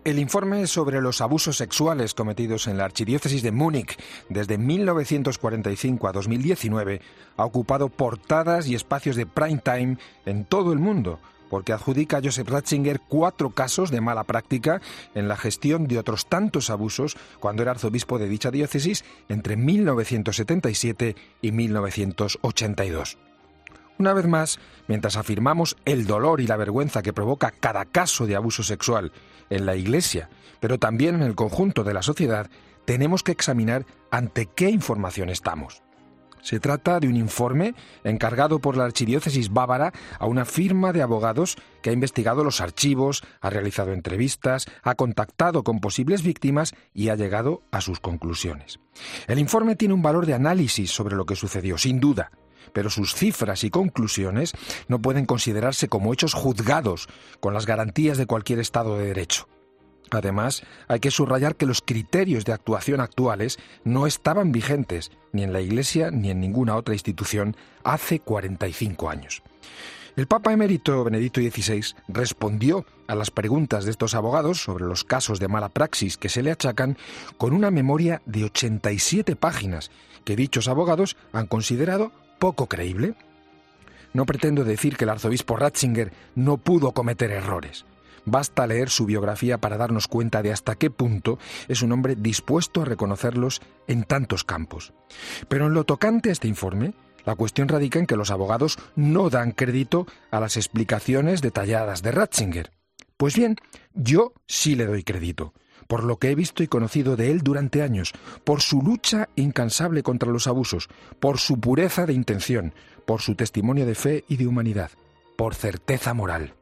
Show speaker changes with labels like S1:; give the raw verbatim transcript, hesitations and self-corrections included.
S1: El informe sobre los abusos sexuales cometidos en la archidiócesis de Múnich desde mil novecientos cuarenta y cinco a dos mil diecinueve ha ocupado portadas y espacios de prime time en todo el mundo, porque adjudica a Joseph Ratzinger cuatro casos de mala práctica en la gestión de otros tantos abusos cuando era arzobispo de dicha diócesis entre mil novecientos setenta y siete y mil novecientos ochenta y dos. Una vez más, mientras afirmamos el dolor y la vergüenza que provoca cada caso de abuso sexual en la Iglesia, pero también en el conjunto de la sociedad, tenemos que examinar ante qué información estamos. Se trata de un informe encargado por la archidiócesis bávara a una firma de abogados que ha investigado los archivos, ha realizado entrevistas, ha contactado con posibles víctimas y ha llegado a sus conclusiones. El informe tiene un valor de análisis sobre lo que sucedió, sin duda, pero sus cifras y conclusiones no pueden considerarse como hechos juzgados con las garantías de cualquier Estado de Derecho. Además, hay que subrayar que los criterios de actuación actuales no estaban vigentes ni en la Iglesia ni en ninguna otra institución hace cuarenta y cinco años. El Papa emérito Benedicto dieciséis respondió a las preguntas de estos abogados sobre los casos de mala praxis que se le achacan con una memoria de ochenta y siete páginas que dichos abogados han considerado poco creíble. No pretendo decir que el arzobispo Ratzinger no pudo cometer errores. Basta leer su biografía para darnos cuenta de hasta qué punto es un hombre dispuesto a reconocerlos en tantos campos. Pero en lo tocante a este informe, la cuestión radica en que los abogados no dan crédito a las explicaciones detalladas de Ratzinger. Pues bien, yo sí le doy crédito, por lo que he visto y conocido de él durante años, por su lucha incansable contra los abusos, por su pureza de intención, por su testimonio de fe y de humanidad, por certeza moral.